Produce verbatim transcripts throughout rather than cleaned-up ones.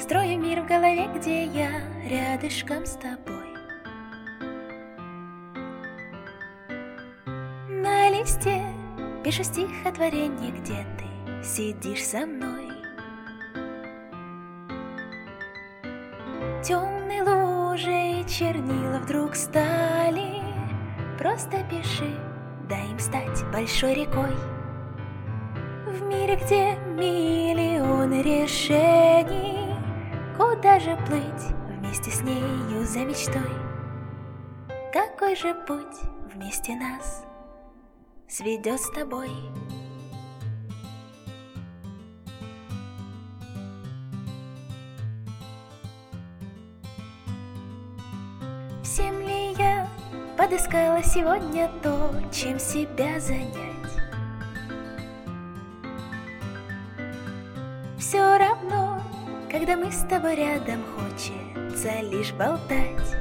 Строю мир в голове, где я рядышком с тобой. На листе пишу стихотворение, где ты сидишь со мной. Темные лужи и чернила вдруг стали. Просто пиши, дай им стать большой рекой. В мире, где миллионы решений, куда же плыть вместе с нею за мечтой? Какой же путь вместе нас сведет с тобой? Всем ли я подыскала сегодня то, чем себя занять? Все равно, когда мы с тобой рядом, хочется лишь болтать.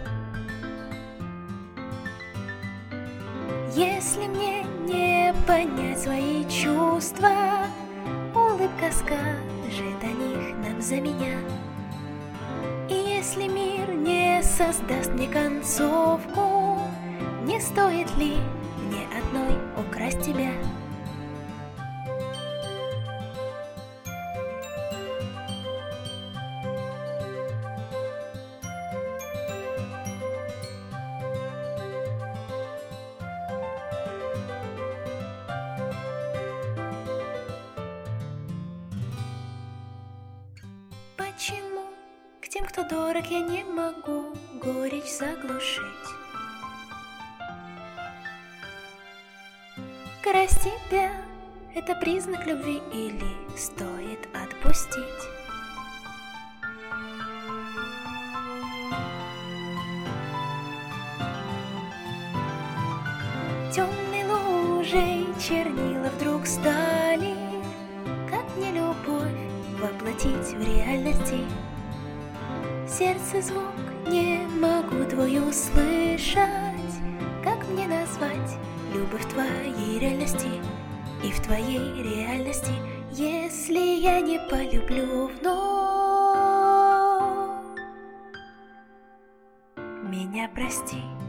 Если мне не понять свои чувства, улыбка скажет о них нам за меня. И если мир не создаст мне концовку, не стоит ли мне одной украсть тебя? Почему к тем, кто дорог, я не могу горечь заглушить? Красть тебя — это признак любви или стоит отпустить? Темной лужей чернила вдруг стали. Как мне любовь воплотить в реальности? Сердце звук не могу твой услышать. Как мне назвать любовь в твоей реальности и в твоей реальности, если я не полюблю вновь? Меня прости.